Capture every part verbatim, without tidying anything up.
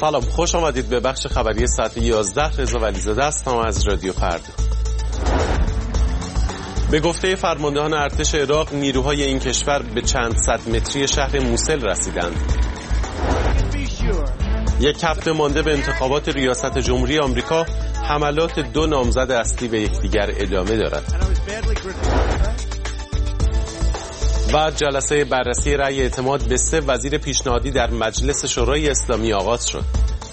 سلام، خوش آمدید به بخش خبری ساعت یازده. رضا ولیزاده هستم از رادیو فردا. به گفته فرماندهان ارتش عراق، نیروهای این کشور به چند صد متری شهر موسل رسیدند. یک هفته مانده به انتخابات ریاست جمهوری آمریکا، حملات دو نامزد اصلی به یکدیگر ادامه دارد. و جلسه بررسی رأی اعتماد به سه وزیر پیشنهادی در مجلس شورای اسلامی آغاز شد.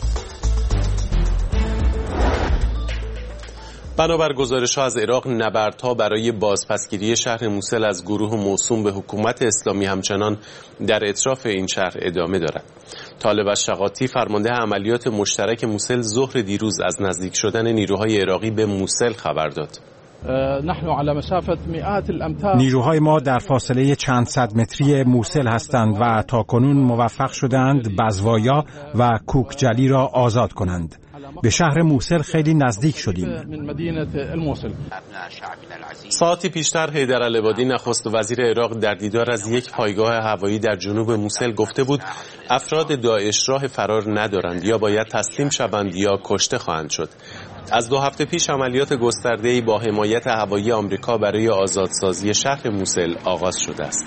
بنابر گزارش‌ها از عراق، نبردها برای بازپسگیری شهر موسل از گروه موسوم به حکومت اسلامی همچنان در اطراف این شهر ادامه دارد. طالب الشقاطی، فرمانده عملیات مشترک موسل، ظهر دیروز از نزدیک شدن نیروهای عراقی به موسل خبر داد. نحن على مسافة مئات الامتار. نیروهای ما در فاصله چند صد متری موسل هستند و تاکنون موفق شدند بزوایا و کوکجلی را آزاد کنند. به شهر موسل خیلی نزدیک شدیم. ساعتی پیشتر حیدر العبادی، نخست وزیر عراق، در دیدار از یک پایگاه هوایی در جنوب موسل گفته بود افراد داعش راه فرار ندارند، یا باید تسلیم شوند یا کشته خواهند شد. از دو هفته پیش عملیات گسترده‌ای با حمایت هوایی آمریکا برای آزادسازی شهر موسل آغاز شده است.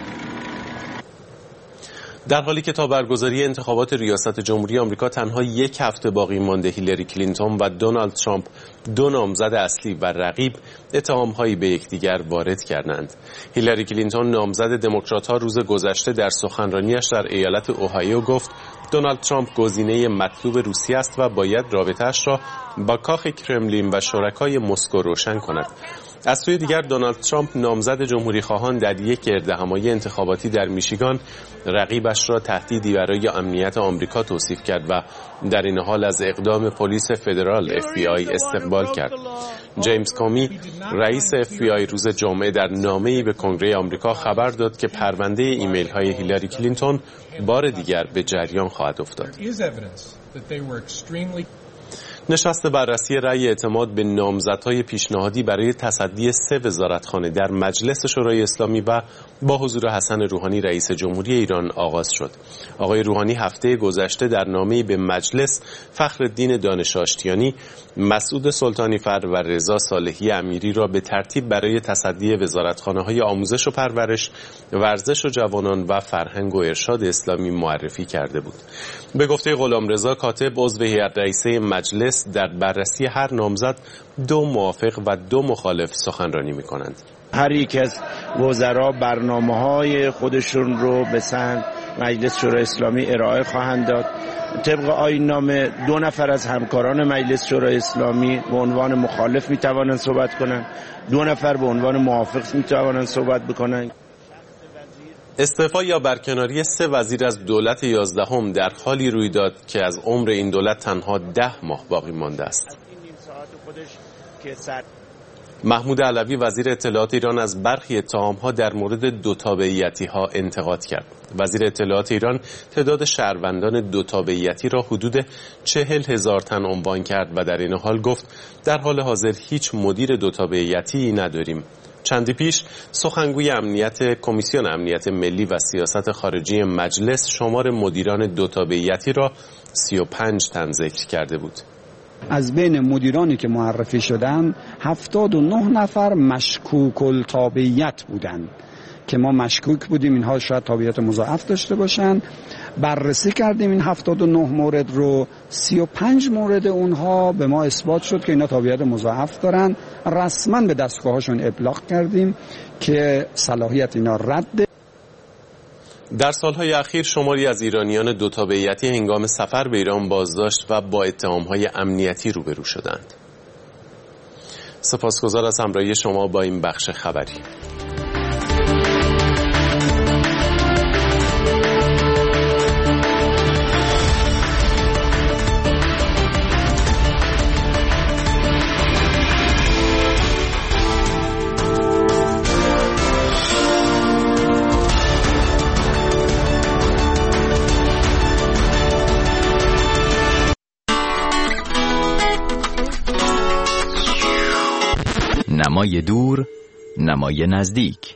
در حالی که تا برگزاری انتخابات ریاست جمهوری آمریکا تنها یک هفته باقی مانده، هیلاری کلینتون و دونالد ترامپ، دو نامزد اصلی و رقیب، اتهام‌هایی به یکدیگر وارد کردند. هیلاری کلینتون، نامزد دموکرات‌ها، روز گذشته در سخنرانیش در ایالت اوهایو گفت دونالد ترامپ گزینه مطلوب روسیه است و باید رابطه‌اش را با کاخ کرملین و شرکای مسکو روشن کند. از سوی دیگر، دونالد ترامپ، نامزد جمهوری خواهان، در یک گردهمایی انتخاباتی در میشیگان رقیبش را تهدیدی برای امنیت آمریکا توصیف کرد و در این حال از اقدام پلیس فدرال اف بی آی استقبال کرد. جیمز کامی، رئیس اف بی آی، روز جمعه در نامه‌ای به کنگره آمریکا خبر داد که پرونده ایمیل‌های هیلاری کلینتون بار دیگر به جریان خواهد افتاد. نشست بررسی رأی اعتماد به نامزدهای پیشنهادی برای تصدی سه وزارتخانه در مجلس شورای اسلامی و با حضور حسن روحانی، رئیس جمهوری ایران، آغاز شد. آقای روحانی هفته گذشته در نامه‌ای به مجلس، فخرالدین دانش آشتیانی، مسعود سلطانی فر و رضا صالحی امیری را به ترتیب برای تصدی وزارتخانه‌های آموزش و پرورش، ورزش و جوانان و فرهنگ و ارشاد اسلامی معرفی کرده بود. به گفته غلامرضا کاتب، عضو هیئت رئیسه مجلس، در بررسی هر نامزد دو موافق و دو مخالف سخنرانی می‌کنند. هر یک از وزرا برنامه‌های خودشون رو به سمت مجلس شورای اسلامی ارائه خواهند داد. طبق آیین نامه دو نفر از همکاران مجلس شورای اسلامی به عنوان مخالف می‌توانند صحبت کنند، دو نفر به عنوان موافق می‌توانند صحبت بکنند. استعفا یا برکناری سه وزیر از دولت یازدهم در حالی روی داد که از عمر این دولت تنها ده ماه باقی مانده است. محمود علوی، وزیر اطلاعات ایران، از برخی اتهام‌ها در مورد دو تابعیتی‌ها انتقاد کرد. وزیر اطلاعات ایران تعداد شهروندان دو تابعیتی را حدود چهل هزار تن عنوان کرد و در این حال گفت در حال حاضر هیچ مدیر دو تابعیتی نداریم. چندی پیش سخنگوی امنیت کمیسیون امنیت ملی و سیاست خارجی مجلس شمار مدیران دو تابعیتی را سی و پنج تن ذکر کرده بود. از بین مدیرانی که معرفی شدند هفتاد و نه نفر مشکوک التابعیت بودند که ما مشکوک بودیم اینها شاید تابعیت مضاعف داشته باشند. بررسی کردیم این هفتاد و نه مورد رو، سی و پنج مورد اونها به ما اثبات شد که اینا تابعیت مضاعف دارن. رسما به دستگاهاشون ابلاغ کردیم که صلاحیت اینا رد. در سالهای اخیر شماری از ایرانیان دو تابعیتی هنگام سفر به ایران بازداشت و با اتهام‌های امنیتی روبرو شدند. سپاسگزار از همراهی شما با این بخش خبری. نمای دور، نمای نزدیک.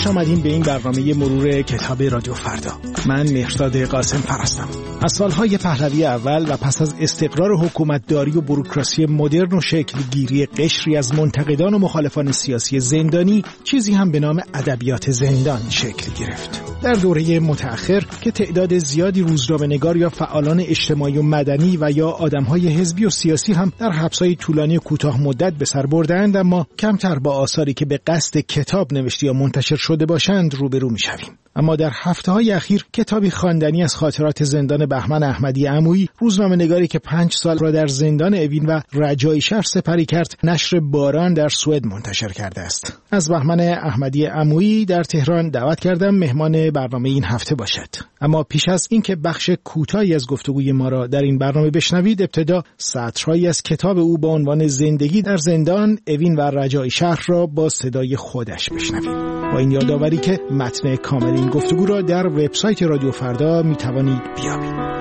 خوش آمدین به این برنامه مرور کتاب رادیو فردا. من مهرداد قاسم هستم. از سالهای پهلوی اول و پس از استقرار حکومتداری و بوروکراسی مدرن و شکل گیری قشری از منتقدان و مخالفان سیاسی زندانی، چیزی هم به نام ادبیات زندان شکل گرفت. در دوره متأخر که تعداد زیادی روزنامه‌نگار یا فعالان اجتماعی و مدنی و یا آدم‌های حزبی و سیاسی هم در حبس‌های طولانی کوتاه مدت به سر بردند، اما کمتر با آثاری که به قصد کتاب نوشته یا منتشر شده باشند روبرو می‌شویم. اما در هفته‌های اخیر کتابی خواندنی از خاطرات زندان بهمن احمدی عمویی، روزنامه‌نگاری که پنج سال را در زندان اوین و رجایی شهر سپری کرد، نشر باران در سوئد منتشر کرده است. از بهمن احمدی عمویی در تهران دعوت کردم مهمان برنامه این هفته باشد. اما پیش از اینکه بخش کوتاهی از گفتگوی ما را در این برنامه بشنوید، ابتدا سطرهایی از کتاب او با عنوان زندگی در زندان اوین و رجایی شهر را با صدای خودش بشنوید. با این یادآوری که متن کامل این گفتگو را در وبسایت رادیو فردا می توانید بیابید.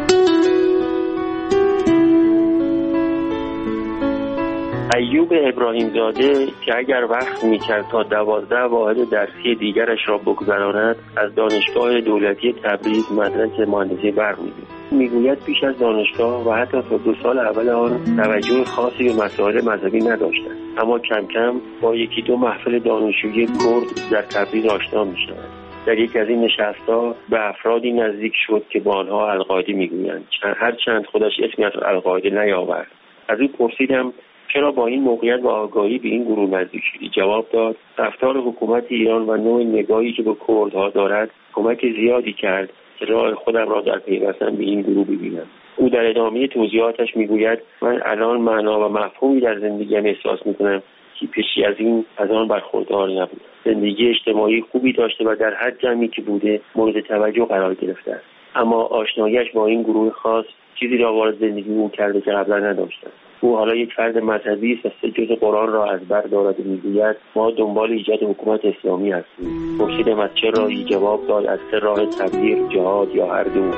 ایوب ابراهیم زاده که اگر وقت می‌کرد تا دوازده واحد درسی دیگرش را بگذراند، از دانشگاه دولتی تبریز مدرک مهندسی برق می‌گیرد. میگوید پیش از دانشگاه و حتی تا دو سال اول آن توجه خاصی به مسائل مذهبی نداشتند، اما کم کم با یکی دو محفل دانشجویی کرد در تبریز آشنا می‌شود. در یک از این نشست‌ها به افرادی نزدیک شد که با آنها القاعده می‌گویند، هرچند خودش اسمی از القاعده نیاورد. از او پرسیدم چرا با این موقعیت و آگاهی به این گروه نزدیک شدی؟ جواب داد رفتار حکومت ایران و نوع نگاهی که به کردها دارد کمک زیادی کرد که راه خودم را در پیوستن به این گروه ببینم. او در ادامه توضیحاتش میگوید من الان معنا و مفهومی در زندگیم احساس میکنم که پیشی از این از آن برخوردار نبود. زندگی اجتماعی خوبی داشته و در هر جمعی که بوده مورد توجه قرار گرفته است، اما آشناییش با این گروه خاص چیزی را وارد زندگی او کرده که قبلا نداشتم. او حالا یک فرد مذهبی است و سه جز قرآن را از بر دارد و میگوید ما دنبال ایجاد حکومت اسلامی هستیم. پرسیدم از چه راهی؟ جواب داد از سه راه: تبلیغ، جهاد یا هر دو.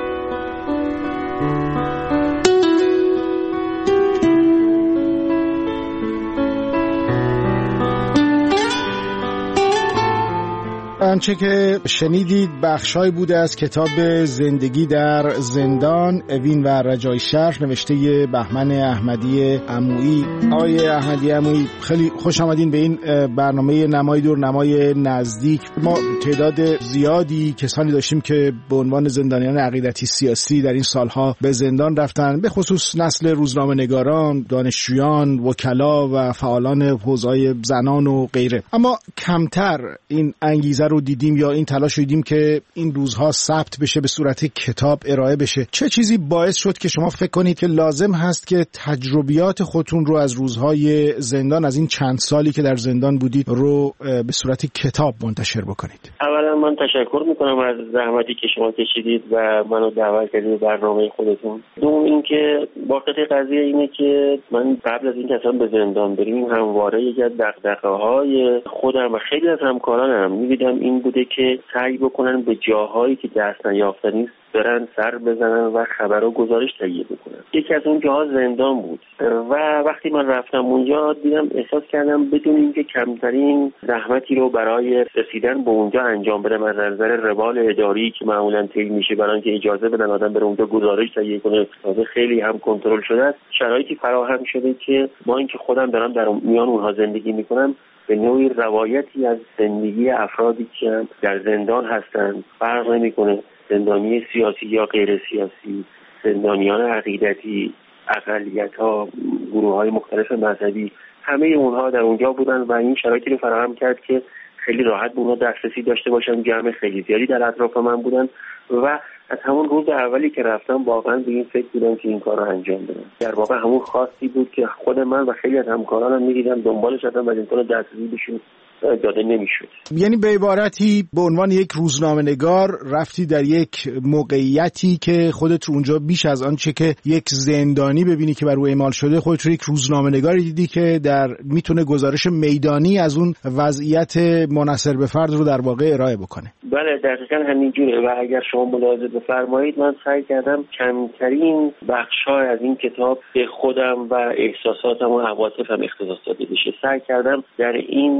آنچه که شنیدید بخشای بوده از کتاب زندگی در زندان اوین و رجایی شهر نوشته بهمن احمدی عمویی. آقای احمدی عمویی، خیلی خوش آمدین به این برنامه نمای دور نمای نزدیک. ما تعداد زیادی کسانی داشتیم که به عنوان زندانیان عقیدتی سیاسی در این سالها به زندان رفتن، به خصوص نسل روزنامه‌نگاران، دانشجویان، وکلا و فعالان حوزه‌های زنان و غیره. اما کمتر این انگیزه رو دیدیم یا این تلاش رو دیدیم که این روزها ثبت بشه، به صورت کتاب ارائه بشه. چه چیزی باعث شد که شما فکر کنید که لازم هست که تجربیات خودتون رو از روزهای زندان، از این چند سالی که در زندان بودید، رو به صورت کتاب منتشر بکنید؟ اولا من تشکر میکنم از زحمتی که شما کشیدید و منو دعوت کردید به برنامه خودتون. دوم اینکه واقعیت قضیه اینه که من قبل از اینکه اصلا به زندان بریم همواره یکی از دغدغه‌های خودم و خیلی از همکارانم می‌دیدم این بوده که سعی بکنن به جاهایی که دست نیافتنی برن سر بزنن و خبر و گزارش تهیه بکنن. یکی از اون جاها زندان بود و وقتی من رفتم اونجا دیدم، احساس کردم بدون اینکه کمترین زحمتی رو برای رسیدن به اونجا انجام بدم از نظر روال اداری که معمولا طی میشه برای اینکه اجازه بدن آدم بره اونجا گزارش تهیه کنه، خیلی هم کنترل شده است. شرایطی فراهم شده که با اینکه خودم دارم در میان اونها زندگی میکنم، به نوعی روایتی از زندگی افرادی که در زندان هستند فرق نمیکنه، زندانی سیاسی یا غیر سیاسی، زندانیان عقیدتی، اقلیت‌ها، گروه‌های مختلف مذهبی، همه اونها در اونجا بودن و این شرایطی رو فراهم کرد که خیلی راحت به اونها دسترسی داشته باشم. جمع خیلی زیادی در اطراف من بودن و از همون روز اولی که رفتم واقعا به این فکر بودم که این کار رو انجام بدم. در واقع همون خواستی بود که خود من و خیلی از همکارانم می‌دیدم دنبالش هستم و امکان دسترسی بهشون داده نمیشد. یعنی به عبارتی به عنوان یک روزنامه‌نگار رفتی در یک موقعیتی که خودت رو اونجا بیش از آن چه که یک زندانی ببینی که بر او اعمال شده، خودت رو یک روزنامه‌نگاری دیدی که در میتونه گزارش میدانی از اون وضعیت منحصر به فرد رو در واقع ارائه بکنه. بله دقیقاً همینجوره و اگر شما ملاحظه بفرمایید من سعی کردم کمترین بخش‌های از این کتاب به خودم و احساساتم و عواطفم اختصاص داده بشه. سعی کردم در این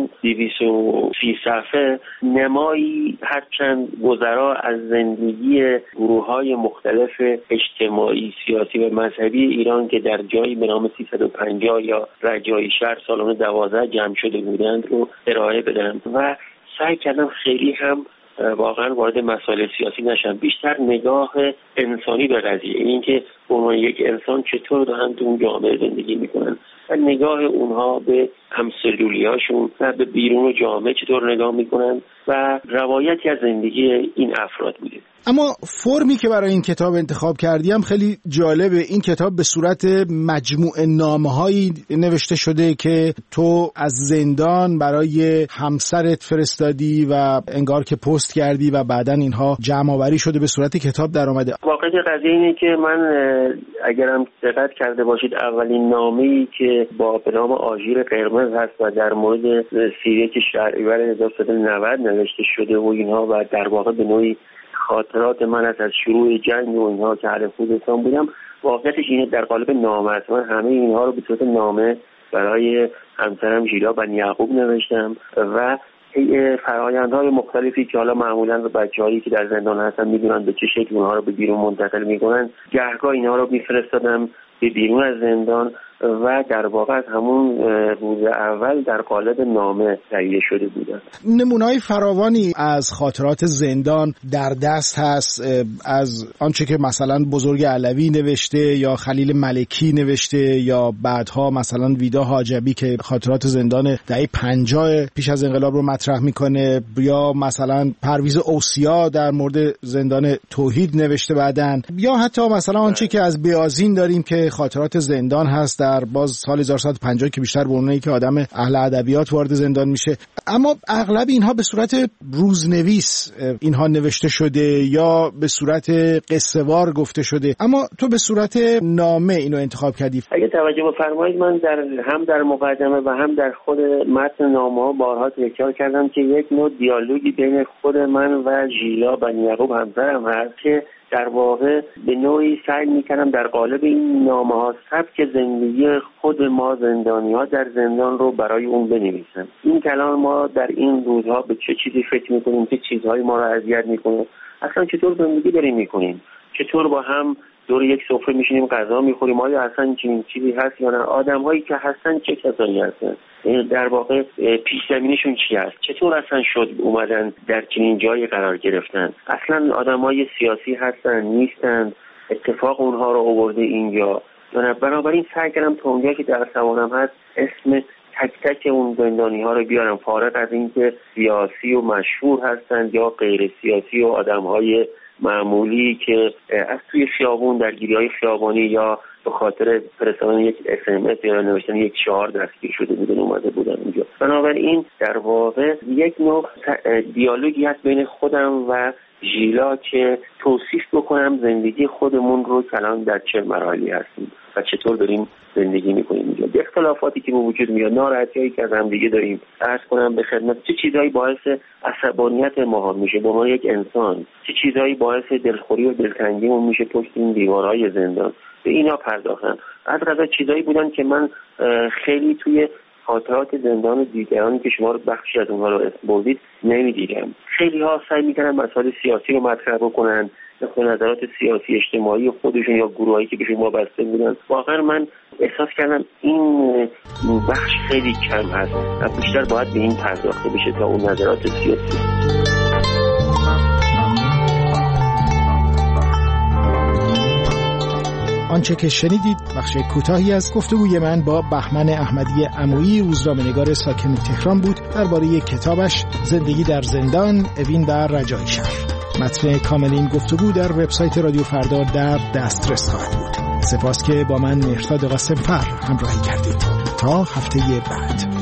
دویست و سی صفحه نمایی هرچند گذرا از زندگی گروه‌های مختلف اجتماعی، سیاسی و مذهبی ایران که در جایی به نام سیصد و پنجاه یا رجایی شهر سالن دوازده جمع شده بودند رو ارائه بدم و سعی کردم خیلی هم واقعا وارد مسائل سیاسی نشم، بیشتر نگاه انسانی به قضیه، این که به عنوان یک انسان چطور دارن تو اون جامعه زندگی میکنن و نگاه اونها به همسلولیاشون و به بیرون جامعه چطور نگاه میکنن و روایتی از زندگی این افراد بوده. اما فرمی که برای این کتاب انتخاب کردیم خیلی جالبه. این کتاب به صورت مجموعه نامه‌هایی نوشته شده که تو از زندان برای همسرت فرستادی و انگار که پست کردی و بعداً اینها جمع آوری شده به صورت کتاب در اومده. واقعیت قضیه اینه که من اگرم دقت کرده باشید اولین نامه‌ای که با به نام آژیر قرمز هست و در مورد سیریت شهریور هزار و سیصد و نود نوشته شده و اینها و در واقع به نوعی خاطرات من از از شروع جنگ و اینها که اهل خوزستان بودم، واقعیتش اینه در قالب نامه است. من همه اینها رو به صورت نامه برای همسرم ژیلا بنی یعقوب نوشتم و فرآیندهای مختلفی که حالا معمولا به بچه‌هایی که در زندان هستن میدونن به چه شکل اونها رو به بیرون منتقل میکنن، گهگاه اینها رو میفرستادم به بیرون از زندان و در واقع از همون روز اول در قالب نامه تهیه شده بودن. نمونه‌های فراوانی از خاطرات زندان در دست هست، از آنچه که مثلا بزرگ علوی نوشته یا خلیل ملکی نوشته یا بعدها مثلا ویدا حاجبی که خاطرات زندان دهه پنجاه پیش از انقلاب رو مطرح میکنه، یا مثلا پرویز اوصیا در مورد زندان توحید نوشته بعدن، یا حتی مثلا آنچه که از بیازین داریم که خاطرات زندان هست در باز سال هزار و سیصد و پنجاه که بیشتر به اونایی که آدم اهل ادبیات وارد زندان میشه. اما اغلب اینها به صورت روزنویس اینها نوشته شده یا به صورت قصه وار گفته شده، اما تو به صورت نامه اینو انتخاب کردی. اگه توجه بفرمایید من در هم در مقدمه و هم در خود متن نامه‌ها بارها تکرار کردم که یک نوع دیالوگی بین خود من و ژیلا بنی یعقوب همسرم هست که در واقع به نوعی سعی میکنم در قالب این نامه ها سبک زندگی خود ما زندانی ها در زندان رو برای اون بنویسم. این کلام ما در این روزها به چه چیزی فکر میکنیم، چه چیزهایی ما رو اذیت میکنه، اصلا چطور زندگی داریم میکنیم، چطور با هم دور یک سفره میشینیم غذا میخوریم، آیا اصلا چنین چیزی هست یا نه، آدم‌هایی که هستن چه کسانی هستن، در واقع پیش زمینشون چی هست، چطور اصلا شد اومدن در چنین جایی قرار گرفتن، اصلا آدم‌های سیاسی هستن نیستن، اتفاق اونها رو آورده اینجا. بنابراین سعی کردم تا اونجا که در توانم هست اسم تک تک اون زندانی‌ها رو بیارم، فارغ از اینکه سیاسی و مشهور هستند یا غیر سیاسی و آدم‌های معمولی که از توی خیابون درگیری‌های خیابانی یا به خاطر فرستادن یک اس ام اس یا نوشتن یک شعار دستگیر شده بودن اومده بودن اونجا. بنابراین در واقع یک نوع دیالوگی هست بین خودم و ژیلا که توصیف بکنم زندگی خودمون رو کلان در چه مراحلی هستیم و چطور داریم زندگی میکنیم اینجا، به اختلافاتی که به وجود میاد، ناراحتی‌هایی که از هم دیگه داریم، عرض کنم به خدمت چه چیزهایی باعث عصبانیت ما میشه به عنوان یک انسان، چه چیزهایی باعث دلخوری و دلتنگیمون میشه پشت این دیوارهای زندان، به اینا پرداختم. از قضا چیزایی بودن که من خیلی توی خاطرات زندان دیگرانی که شما رو بخشی از اونها رو اسم بردید نمیدیدم. خیلی ها سعی میکنن مسائل سیاسی رو مطرح بکنن، نقطه نظرات سیاسی اجتماعی خودشون یا گروهایی که بهشون وابسته بودن. واقعا من احساس کردم این بخش خیلی کم هست و بیشتر باید به این پرداخته بشه تا اون نظرات سیاسی. آنچه که شنیدید بخش کوتاهی از گفتگوی من با بهمن احمدی عمویی، روزنامه‌نگار ساکن تهران بود درباره کتابش زندگی در زندان، اوین در رجایی شهر. متن کامل این گفتگو در وبسایت رادیو فردا در دسترس خواهد بود. سپاس که با من مهرداد قاسم‌فر همراهی کردید. تا هفته بعد.